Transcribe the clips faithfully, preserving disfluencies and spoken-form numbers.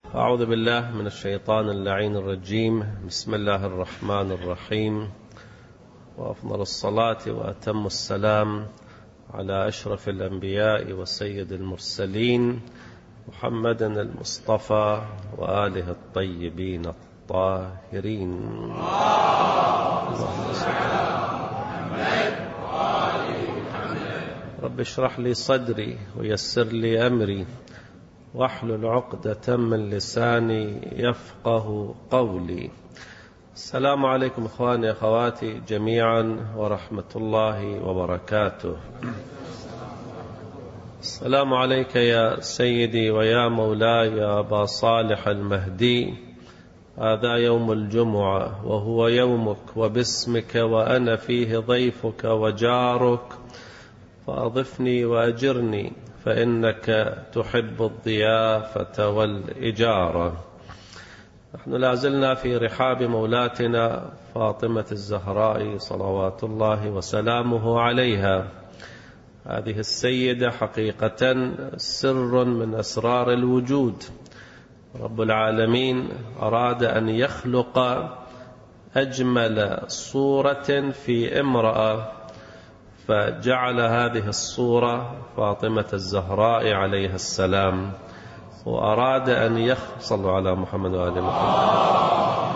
أعوذ بالله من الشيطان اللعين الرجيم. بسم الله الرحمن الرحيم، وأفضل الصلاة وأتم السلام على أشرف الأنبياء وسيد المرسلين محمد المصطفى وآله الطيبين الطاهرين. اللهم صل على محمد وآل محمد. رب اشرح لي صدري ويسر لي أمري واحلل عقدة من لساني يفقه قولي. السلام عليكم إخواني أخواتي جميعا ورحمة الله وبركاته. السلام عليك يا سيدي ويا مولاي يا أبا صالح المهدي. هذا يوم الجمعة وهو يومك وباسمك وأنا فيه ضيفك وجارك، فأضفني وأجرني فإنك تحب الضيافة والإجارة. نحن لازلنا في رحاب مولاتنا فاطمة الزهراء صلوات الله وسلامه عليها. هذه السيدة حقيقة سر من أسرار الوجود. رب العالمين أراد أن يخلق أجمل صورة في امرأة، فجعل هذه الصورة فاطمة الزهراء عليها السلام، وأراد أن يخصل على محمد وآل محمد.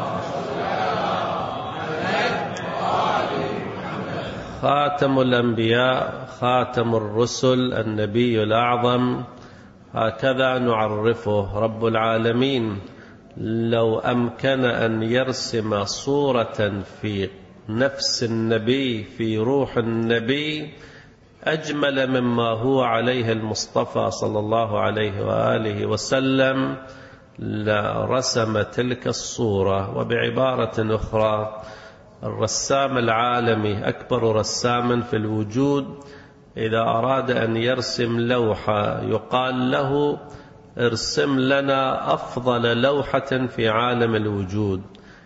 خاتم الأنبياء، خاتم الرسل، النبي الأعظم، هكذا نعرفه. رب العالمين لو أمكن أن يرسم صورة في نفس النبي، في روح النبي، أجمل مما هو عليه المصطفى صلى الله عليه وآله وسلم، لرسم تلك الصورة. وبعبارة أخرى، الرسام العالمي أكبر رسام في الوجود إذا أراد أن يرسم لوحة يقال له ارسم لنا أفضل لوحة في عالم الوجود.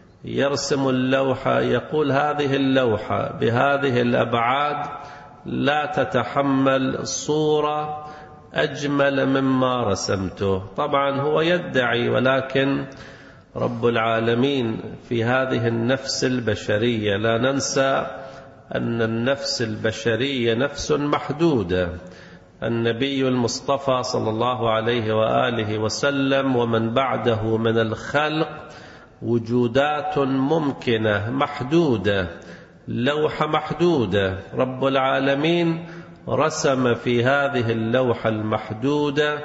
يرسم اللوحة يقول هذه اللوحة بهذه الأبعاد لا تتحمل صورة أجمل مما رسمته. طبعا هو يدعي، ولكن رب العالمين في هذه النفس البشرية، لا ننسى أن النفس البشرية نفس محدودة. النبي المصطفى صلى الله عليه وآله وسلم ومن بعده من الخلق وجودات ممكنة محدودة، لوحة محدودة. رب العالمين رسم في هذه اللوحة المحدودة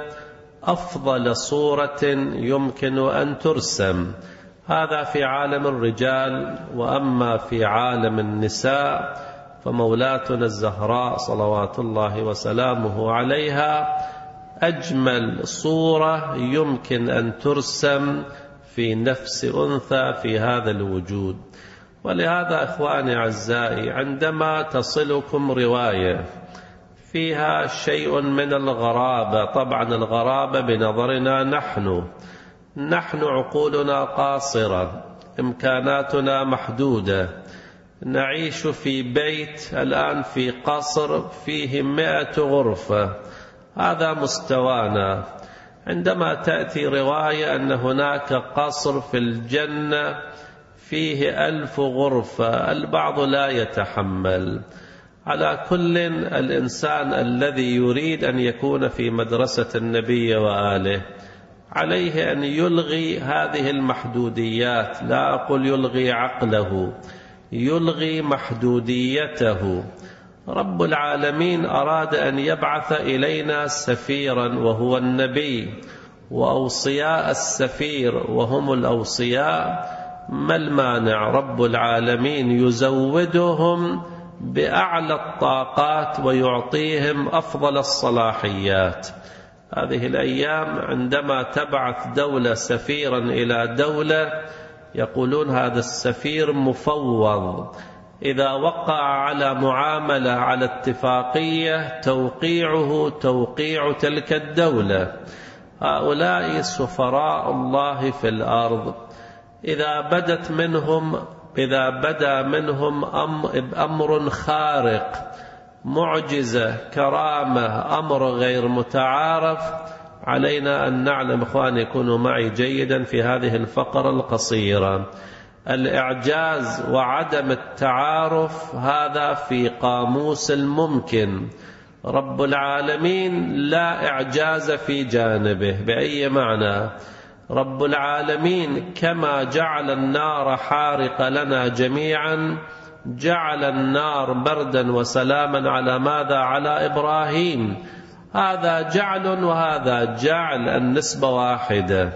أفضل صورة يمكن أن ترسم. هذا في عالم الرجال، وأما في عالم النساء فمولاتنا الزهراء صلوات الله وسلامه عليها أجمل صورة يمكن أن ترسم في نفس أنثى في هذا الوجود. ولهذا إخواني أعزائي، عندما تصلكم رواية فيها شيء من الغرابة، طبعا الغرابة بنظرنا نحن نحن عقولنا قاصرة، إمكاناتنا محدودة، نعيش في بيت الآن في قصر فيه مئة غرفة، هذا مستوانا. عندما تأتي رواية أن هناك قصر في الجنة فيه ألف غرفة، البعض لا يتحمل. على كل، الإنسان الذي يريد أن يكون في مدرسة النبي وآله عليه أن يلغي هذه المحدوديات. لا أقول يلغي عقله، يلغي محدوديته. رب العالمين أراد أن يبعث إلينا سفيرا وهو النبي، وأوصياء السفير وهم الأوصياء. ما المانع؟ رب العالمين يزودهم بأعلى الطاقات ويعطيهم أفضل الصلاحيات. هذه الأيام عندما تبعث دولة سفيرا إلى دولة يقولون هذا السفير مفوض، إذا وقع على معاملة على اتفاقية توقيعه توقيع تلك الدولة. هؤلاء سفراء الله في الأرض، إذا بدت منهم إذا بدا منهم أمر خارق، معجزة، كرامة، أمر غير متعارف، علينا أن نعلم إخواني يكونوا معي جيدا في هذه الفقرة القصيرة. الإعجاز وعدم التعارف هذا في قاموس الممكن. رب العالمين لا إعجاز في جانبه. بأي معنى؟ رب العالمين كما جعل النار حارقة لنا جميعا جعل النار بردا وسلاما على ماذا؟ على إبراهيم. هذا جعل وهذا جعل، النسبة واحدة.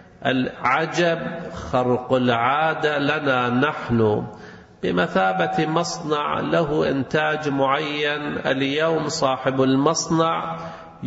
العجب خرق العادة لنا نحن بمثابة مصنع له إنتاج معين. اليوم صاحب المصنع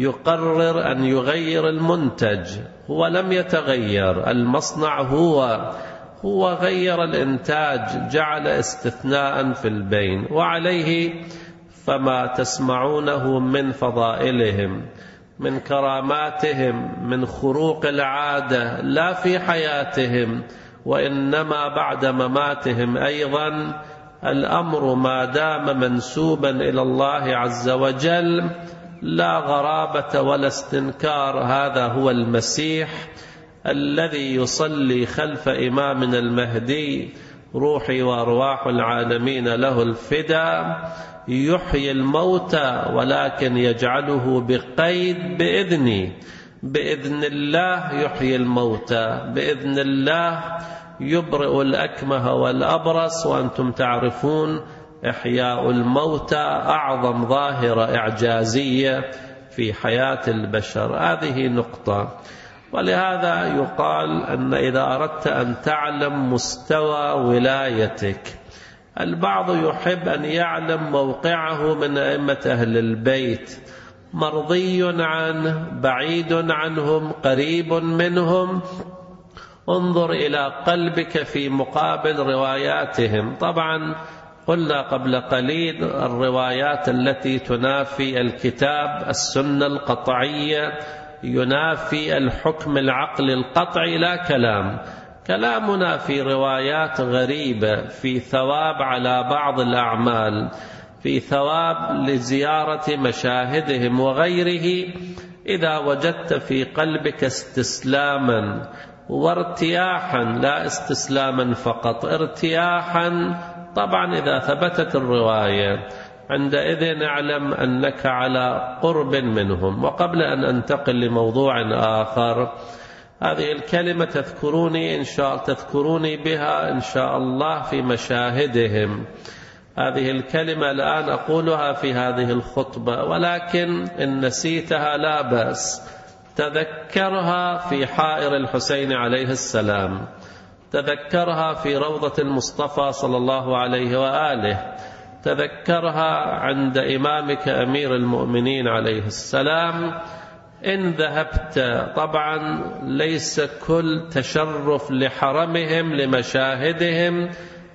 يقرر أن يغير المنتج، هو لم يتغير، المصنع هو هو غير الإنتاج، جعل استثناء في البين. وعليه فما تسمعونه من فضائلهم، من كراماتهم، من خروق العادة، لا في حياتهم وإنما بعد مماتهم أيضا، الأمر ما دام منسوبا إلى الله عز وجل لا غرابة ولا استنكار. هذا هو المسيح الذي يصلي خلف إمامنا المهدي روحي وأرواح العالمين له الفداء، يحيي الموتى ولكن يجعله بقيد بإذني، بإذن الله يحيي الموتى، بإذن الله يبرئ الأكمه والأبرص. وأنتم تعرفون إحياء الموتى أعظم ظاهرة إعجازية في حياة البشر. هذه نقطة. ولهذا يقال أن إذا أردت أن تعلم مستوى ولايتك، البعض يحب أن يعلم موقعه من أئمة أهل البيت، مرضي عنه، بعيد عنهم، قريب منهم. انظر إلى قلبك في مقابل رواياتهم. طبعا قلنا قبل قليل الروايات التي تنافي الكتاب، السنة القطعية، ينافي الحكم العقل القطعي، لا كلام. كلامنا في روايات غريبة، في ثواب على بعض الأعمال، في ثواب لزيارة مشاهدهم وغيره. إذا وجدت في قلبك استسلاما وارتياحا، لا استسلاما فقط، ارتياحا، طبعا إذا ثبتت الرواية عندئذ اعلم أنك على قرب منهم. وقبل أن أنتقل لموضوع آخر، هذه الكلمة تذكروني إن شاء تذكروني بها إن شاء الله في مشاهدهم. هذه الكلمة الآن أقولها في هذه الخطبة، ولكن إن نسيتها لا بأس، تذكرها في حائر الحسين عليه السلام، تذكرها في روضة المصطفى صلى الله عليه وآله، تذكرها عند إمامك أمير المؤمنين عليه السلام. إن ذهبت، طبعا ليس كل تشرف لحرمهم لمشاهدهم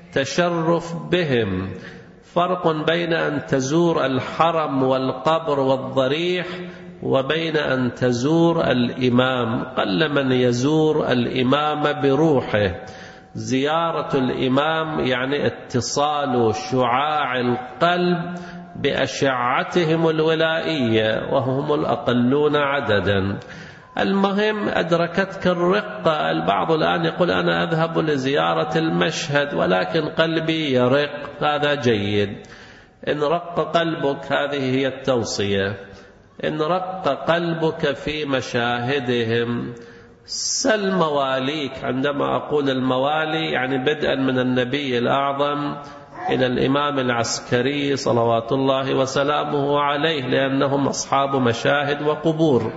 تشرف بهم، فرق بين أن تزور الحرم والقبر والضريح وبين أن تزور الإمام. قل من يزور الإمام بروحه. زيارة الإمام يعني اتصال شعاع القلب بأشعتهم الولائية، وهم الأقلون عددا. المهم أدركتك الرقة. البعض الآن يقول أنا أذهب لزيارة المشهد ولكن قلبي يرق، هذا جيد. إن رق قلبك، هذه هي التوصية، إن رق قلبك في مشاهدهم سل مواليك. عندما أقول الموالي يعني بدءا من النبي الأعظم إلى الإمام العسكري صلوات الله وسلامه عليه، لأنهم أصحاب مشاهد وقبور.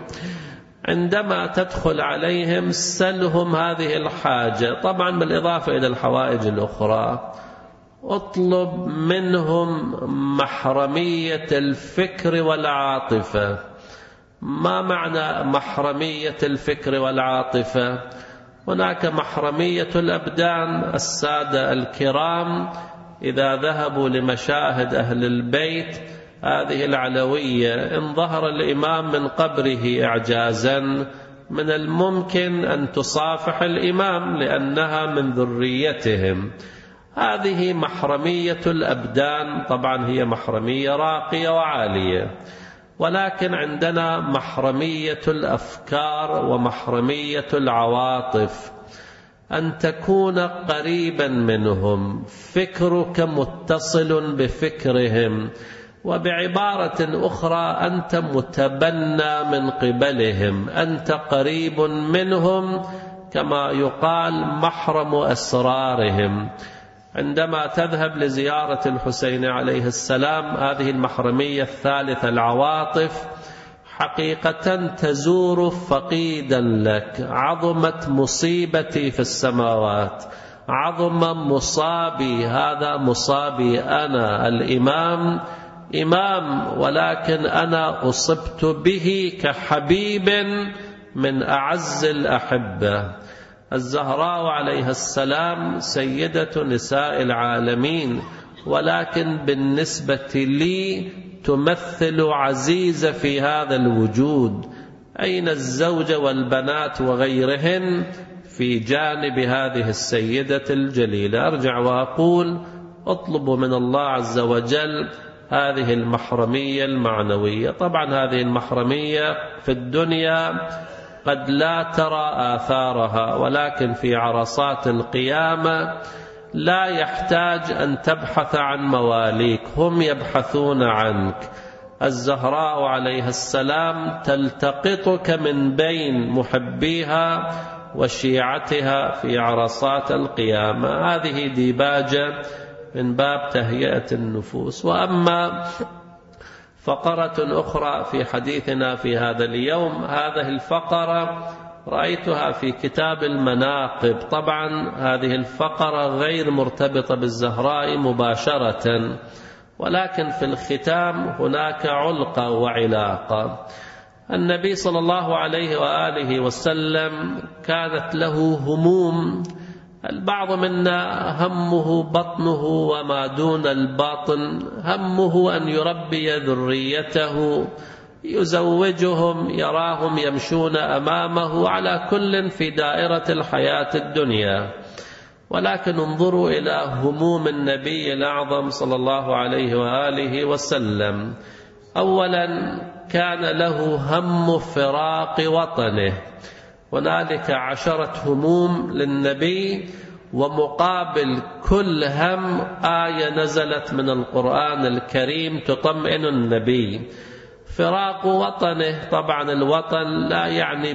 عندما تدخل عليهم سلهم هذه الحاجة، طبعا بالإضافة إلى الحوائج الأخرى. اطلب منهم محرمية الفكر والعاطفة. ما معنى محرمية الفكر والعاطفة؟ هناك محرمية الأبدان. السادة الكرام إذا ذهبوا لمشاهد أهل البيت هذه العلوية، إن ظهر الإمام من قبره إعجازا من الممكن أن تصافح الإمام لأنها من ذريتهم. هذه محرمية الأبدان، طبعا هي محرمية راقية وعالية. ولكن عندنا محرمية الأفكار ومحرمية العواطف، أن تكون قريبا منهم، فكرك متصل بفكرهم، وبعبارة أخرى أنت متبنى من قبلهم، أنت قريب منهم، كما يقال محرم أسرارهم. عندما تذهب لزيارة الحسين عليه السلام، هذه المحرمية الثالثة العواطف، حقيقة تزور فقيدا لك. عظمت مصيبتي في السماوات، عظم مصابي، هذا مصابي أنا الإمام إمام، ولكن أنا أصبت به كحبيب من أعز الأحبة. الزهراء عليها السلام سيدة نساء العالمين، ولكن بالنسبة لي تمثل عزيزة في هذا الوجود. أين الزوجة والبنات وغيرهن في جانب هذه السيدة الجليلة؟ أرجع وأقول اطلبوا من الله عز وجل هذه المحرمية المعنوية. طبعا هذه المحرمية في الدنيا قد لا ترى آثارها، ولكن في عرصات القيامة لا يحتاج أن تبحث عن مواليك، هم يبحثون عنك. الزهراء عليها السلام تلتقطك من بين محبيها وشيعتها في عرصات القيامة. هذه ديباجة من باب تهيئة النفوس. وأما فقرة أخرى في حديثنا في هذا اليوم، هذه الفقرة رأيتها في كتاب المناقب. طبعا هذه الفقرة غير مرتبطة بالزهراء مباشرة، ولكن في الختام هناك علقة وعلاقة. النبي صلى الله عليه وآله وسلم كانت له هموم. البعض منا همه بطنه وما دون الباطن، همه أن يربي ذريته، يزوجهم، يراهم يمشون أمامه، على كل في دائرة الحياة الدنيا. ولكن انظروا إلى هموم النبي الأعظم صلى الله عليه وآله وسلم. أولا كان له هم فراق وطنه. هنالك عشرة هموم للنبي، ومقابل كل هم آية نزلت من القرآن الكريم تطمئن النبي. فراق وطنه، طبعا الوطن لا يعني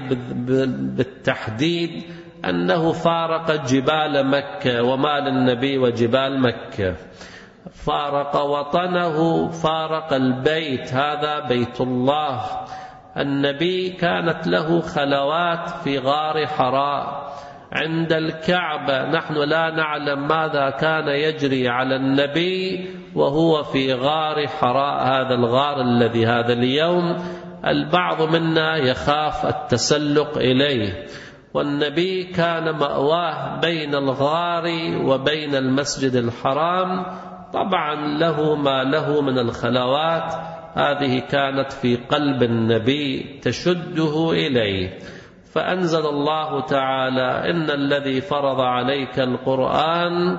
بالتحديد أنه فارق جبال مكة، وما للنبي وجبال مكة. فارق وطنه، فارق البيت، هذا بيت الله. النبي كانت له خلوات في غار حراء عند الكعبة. نحن لا نعلم ماذا كان يجري على النبي وهو في غار حراء، هذا الغار الذي هذا اليوم البعض منا يخاف التسلق إليه، والنبي كان مأواه بين الغار وبين المسجد الحرام. طبعا له ما له من الخلوات، هذه كانت في قلب النبي تشده إليه. فأنزل الله تعالى: إن الذي فرض عليك القرآن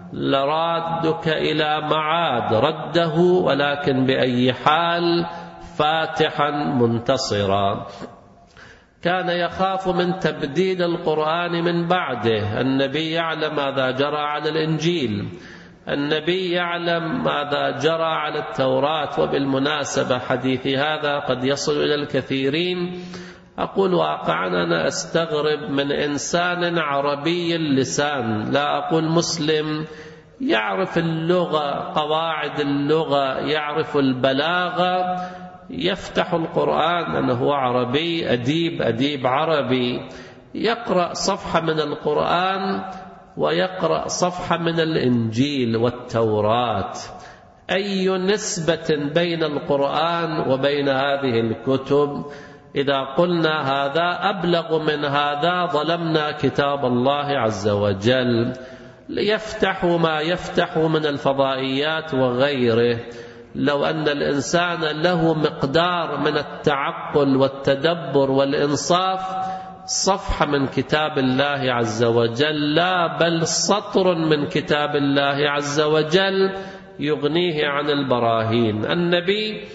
لرادك إلى معاد، رده ولكن بأي حال؟ فاتحا منتصرا. كان يخاف من تبديل القرآن من بعده. النبي يعلم ماذا جرى على الإنجيل، النبي يعلم ماذا جرى على التوراة. وبالمناسبة حديثي هذا قد يصل إلى الكثيرين. أقول واقعا أنا أستغرب من إنسان عربي اللسان، لا أقول مسلم، يعرف اللغة، قواعد اللغة، يعرف البلاغة، يفتح القرآن أنه عربي، أديب أديب عربي، يقرأ صفحة من القرآن ويقرأ صفحة من الإنجيل والتوراة. أي نسبة بين القرآن وبين هذه الكتب؟ إذا قلنا هذا أبلغ من هذا ظلمنا كتاب الله عز وجل. ليفتح ما يفتح من الفضائيات وغيره. لو أن الإنسان له مقدار من التعقل والتدبر والإنصاف، صفحة من كتاب الله عز وجل، لا بل سطر من كتاب الله عز وجل يغنيه عن البراهين. النبي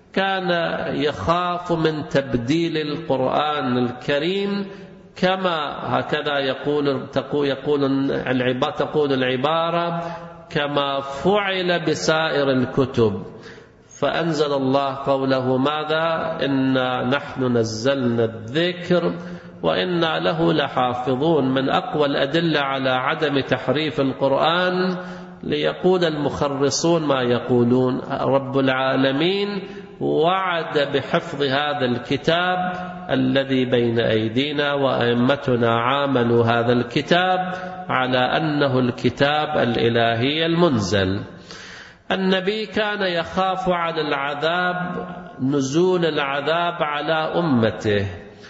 كان يخاف من تبديل القرآن الكريم، كما هكذا يقول يقول العبارة تقول العبارة كما فعل بسائر الكتب. فأنزل الله قوله ماذا؟ إنا نحن نزلنا الذكر وإنا له لحافظون. من أقوى الأدلة على عدم تحريف القرآن ليقول المخرصون ما يقولون. رب العالمين وعد بحفظ هذا الكتاب الذي بين أيدينا، وأئمتنا عاملوا هذا الكتاب على أنه الكتاب الإلهي المنزل. النبي كان يخاف على العذاب، نزول العذاب على أمته.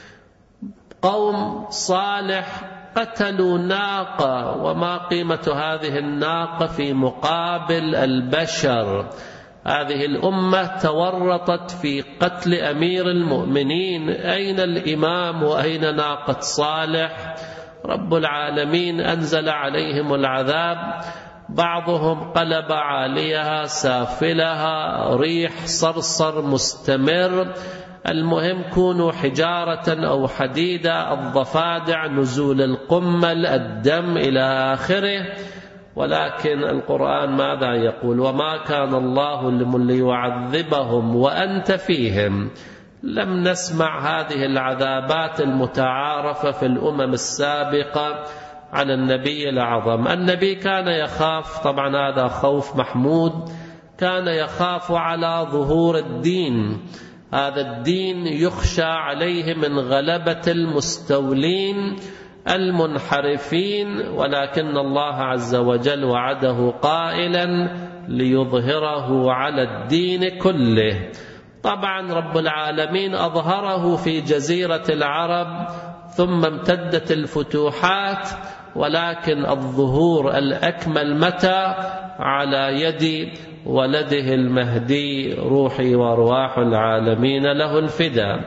قوم صالح قتلوا ناقة، وما قيمة هذه الناقة في مقابل البشر؟ هذه الأمة تورطت في قتل أمير المؤمنين، أين الإمام وأين ناقة صالح؟ رب العالمين أنزل عليهم العذاب، بعضهم قلب عاليها سافلها، ريح صرصر مستمر، المهم كونوا حجارة أو حديدة، الضفادع، نزول القمل، الدم إلى آخره. ولكن القرآن ماذا يقول؟ وما كان الله ليعذبهم وأنت فيهم. لم نسمع هذه العذابات المتعارفة في الأمم السابقة على النبي الأعظم. النبي كان يخاف، طبعا هذا خوف محمود، كان يخاف على ظهور الدين. هذا الدين يخشى عليه من غلبة المستولين المنحرفين، ولكن الله عز وجل وعده قائلا ليظهره على الدين كله. طبعا رب العالمين أظهره في جزيرة العرب، ثم امتدت الفتوحات، ولكن الظهور الأكمل متى؟ على يد ولده المهدي، روحي وأرواح العالمين له الفداء.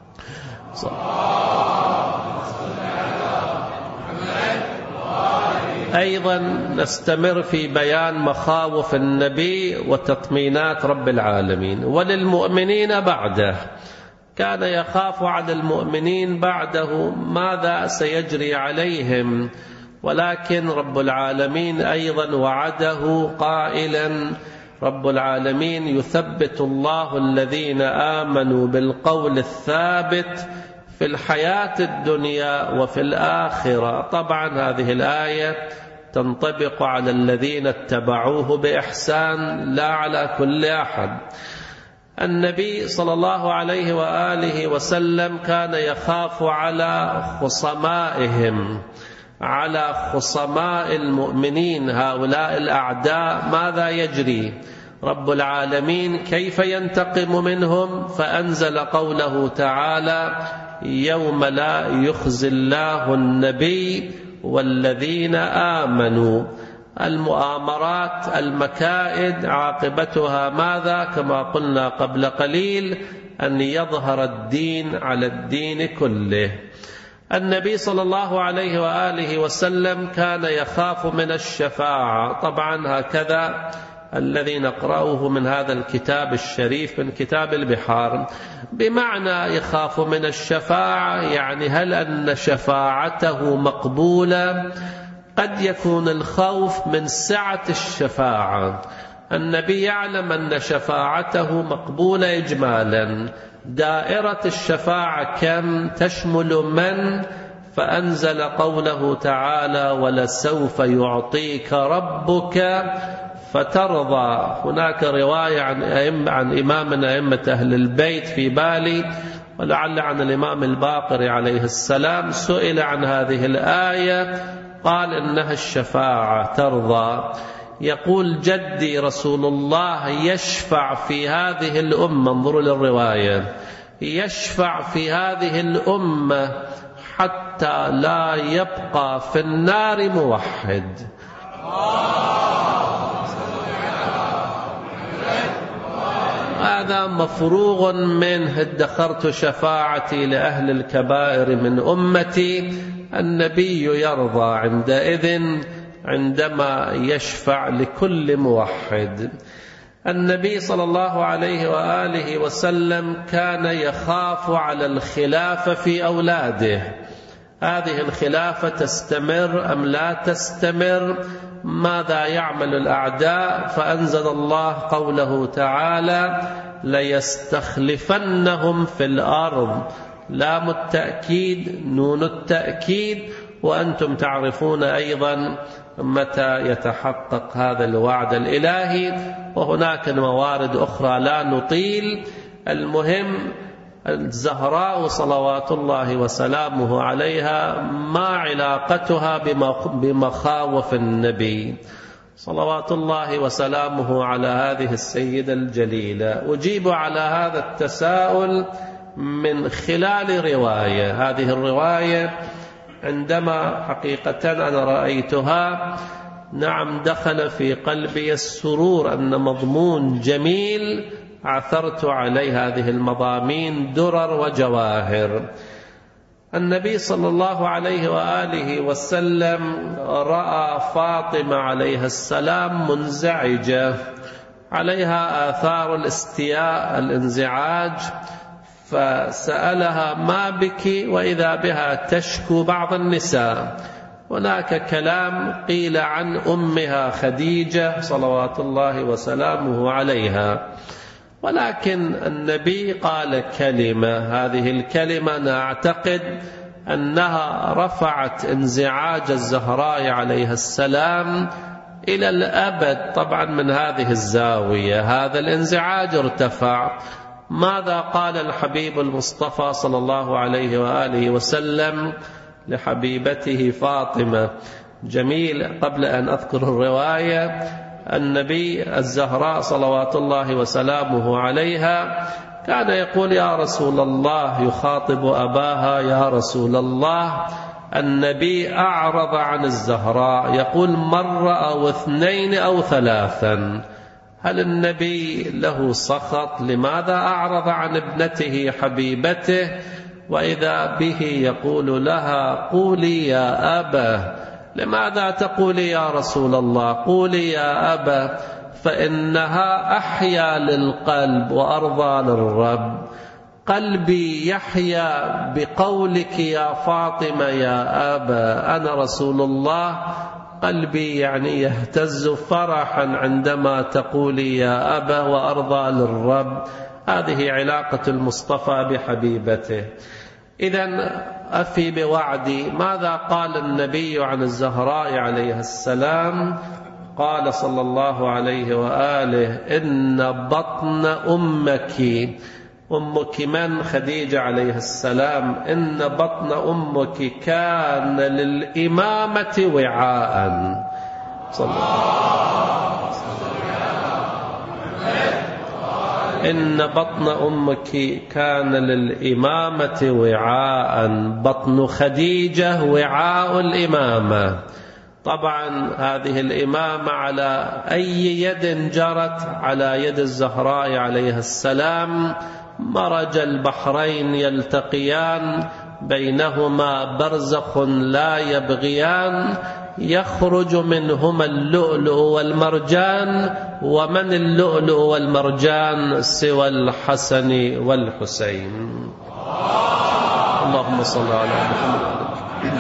أيضا نستمر في بيان مخاوف النبي وتطمينات رب العالمين. وللمؤمنين بعده، كان يخاف على المؤمنين بعده ماذا سيجري عليهم، ولكن رب العالمين أيضا وعده قائلا: رب العالمين يثبت الله الذين آمنوا بالقول الثابت في الحياة الدنيا وفي الآخرة. طبعا هذه الآية تنطبق على الذين اتبعوه بإحسان، لا على كل أحد. النبي صلى الله عليه وآله وسلم كان يخاف على خصمائهم، على خصماء المؤمنين، هؤلاء الأعداء ماذا يجري؟ رب العالمين كيف ينتقم منهم؟ فأنزل قوله تعالى: يوم لا يخزي الله النبي والذين آمنوا. المؤامرات، المكائد، عاقبتها ماذا؟ كما قلنا قبل قليل، أن يظهر الدين على الدين كله. النبي صلى الله عليه وآله وسلم كان يخاف من الشفاعة. طبعا هكذا الذي نقرأه من هذا الكتاب الشريف، من كتاب البحار، بمعنى يخاف من الشفاعة، يعني هل أن شفاعته مقبولة؟ قد يكون الخوف من سعة الشفاعة. النبي يعلم أن شفاعته مقبولة إجمالا. دائرة الشفاعة كم؟ تشمل من؟ فأنزل قوله تعالى: ولسوف يعطيك ربك فترضى. هناك رواية عن, أئمة عن إمام من أئمة أهل البيت في بالي، ولعل عن الإمام الباقر عليه السلام، سئل عن هذه الآية قال إنها الشفاعة ترضى. يقول جدي رسول الله يشفع في هذه الأمة، انظروا للرواية، يشفع في هذه الأمة حتى لا يبقى في النار موحد. هذا مفروغ منه. ادخرت شفاعتي لأهل الكبائر من أمتي. النبي يرضى عندئذ عندما يشفع لكل موحد. النبي صلى الله عليه وآله وسلم كان يخاف على الخلافة في أولاده، هذه الخلافة تستمر أم لا تستمر؟ ماذا يعمل الأعداء؟ فأنزل الله قوله تعالى: ليستخلفنهم في الأرض، لام التأكيد نون التأكيد، وأنتم تعرفون أيضا متى يتحقق هذا الوعد الإلهي، وهناك موارد أخرى لا نطيل. المهم الزهراء صلوات الله وسلامه عليها ما علاقتها بمخاوف النبي صلوات الله وسلامه على هذه السيدة الجليلة؟ أجيب على هذا التساؤل من خلال رواية. هذه الرواية عندما حقيقة أنا رأيتها، نعم، دخل في قلبي السرور أن مضمون جميل عثرت عليه هذه المضامين درر وجواهر. النبي صلى الله عليه وآله وسلم رأى فاطمة عليها السلام منزعجة، عليها آثار الاستياء الانزعاج، فسألها: ما بك؟ وإذا بها تشكو بعض النساء. هناك كلام قيل عن أمها خديجة صلوات الله وسلامه عليها، ولكن النبي قال كلمة، هذه الكلمة نعتقد أنها رفعت انزعاج الزهراء عليها السلام إلى الأبد. طبعا من هذه الزاوية هذا الانزعاج ارتفع. ماذا قال الحبيب المصطفى صلى الله عليه وآله وسلم لحبيبته فاطمة؟ جميل. قبل أن أذكر الرواية، النبي الزهراء صلوات الله وسلامه عليها كان يقول: يا رسول الله، يخاطب أباها: يا رسول الله، النبي أعرض عن الزهراء، يقول مرة أو اثنين أو ثلاثا. هل النبي له سخط؟ لماذا أعرض عن ابنته حبيبته؟ وإذا به يقول لها: قولي يا أبا. لماذا تقولي يا رسول الله؟ قولي يا أبا، فإنها أحيا للقلب وأرضى للرب. قلبي يحيا بقولك يا فاطمة يا أبا، أنا رسول الله. قلبي يعني يهتز فرحا عندما تقولي يا أبا وأرضى للرب. هذه علاقة المصطفى بحبيبته. إذن أفي بوعدي. ماذا قال النبي عن الزهراء عليها السلام؟ قال صلى الله عليه وآله: إن بطن أمك، أمك من؟ خديجة عليها السلام، إن بطن أمك كان للإمامة وعاء. صلى الله عليه وسلم. إن بطن أمك كان للإمامة وعاء. بطن خديجة وعاء الإمامة. طبعا هذه الإمامة على أي يد جرت؟ على يد الزهراء عليها السلام. مرج البحرين يلتقيان، بينهما برزخ لا يبغيان، يخرج منهما اللؤلؤ والمرجان، ومن اللؤلؤ والمرجان سوى الحسن والحسين. اللهم صل على محمد.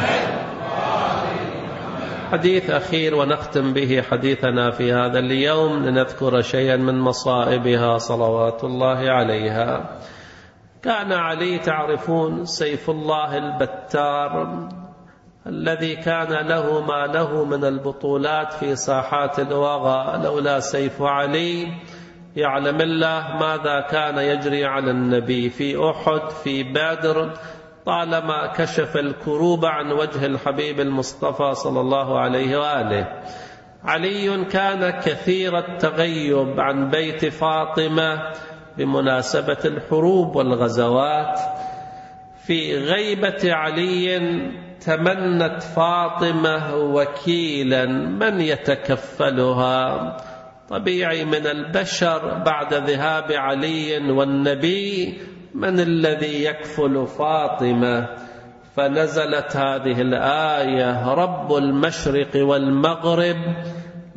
حديث أخير ونختم به حديثنا في هذا اليوم، لنذكر شيئا من مصائبها صلوات الله عليها. كان علي، تعرفون، سيف الله البتار الذي كان له ما له من البطولات في ساحات الوغى. لولا سيف علي يعلم الله ماذا كان يجري على النبي في أحد، في بدر. طالما كشف الكروب عن وجه الحبيب المصطفى صلى الله عليه وآله. علي كان كثير التغيب عن بيت فاطمة بمناسبة الحروب والغزوات. في غيبة علي تمنت فاطمة وكيلا من يتكفلها. طبيعي من البشر بعد ذهاب علي والنبي، من الذي يكفل فاطمة؟ فنزلت هذه الآية: رب المشرق والمغرب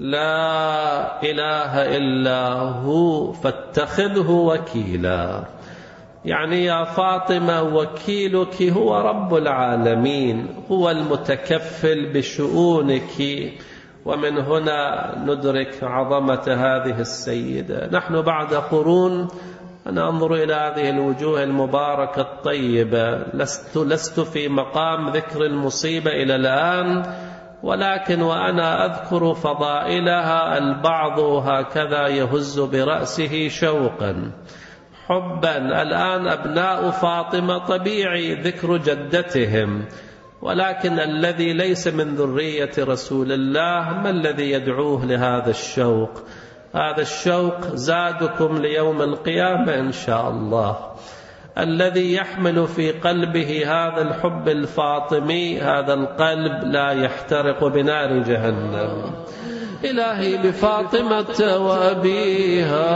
لا إله إلا هو فاتخذه وكيلا. يعني يا فاطمة وكيلك هو رب العالمين، هو المتكفل بشؤونك. ومن هنا ندرك عظمة هذه السيدة. نحن بعد قرون أنا أنظر إلى هذه الوجوه المباركة الطيبة، لست, لست في مقام ذكر المصيبة إلى الآن، ولكن وأنا أذكر فضائلها البعض هكذا يهز برأسه شوقا حبا. الآن أبناء فاطمة طبيعي ذكر جدتهم، ولكن الذي ليس من ذرية رسول الله ما الذي يدعوه لهذا الشوق؟ هذا الشوق زادكم ليوم القيامة إن شاء الله. الذي يحمل في قلبه هذا الحب الفاطمي، هذا القلب لا يحترق بنار جهنم. إلهي بفاطمة وأبيها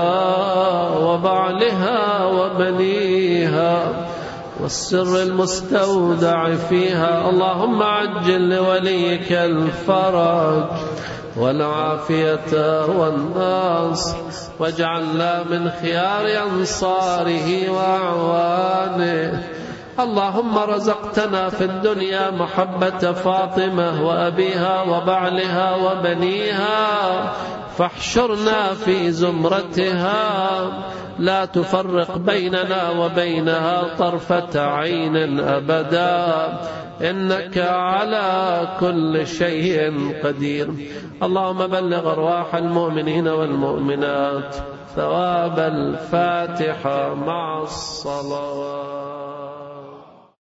وبعلها وبنيها والسر المستودع فيها، اللهم عجل لوليك الفرج والعافية والنصر، واجعلنا من خيار أنصاره وأعوانه. اللهم رزقتنا في الدنيا محبة فاطمة وأبيها وبعلها وبنيها، فاحشرنا في زمرتها، لا تفرق بيننا وبينها طرفة عين أبدا، إنك على كل شيء قدير. اللهم بلغ أرواح المؤمنين والمؤمنات ثواب الفاتحة مع الصلوات.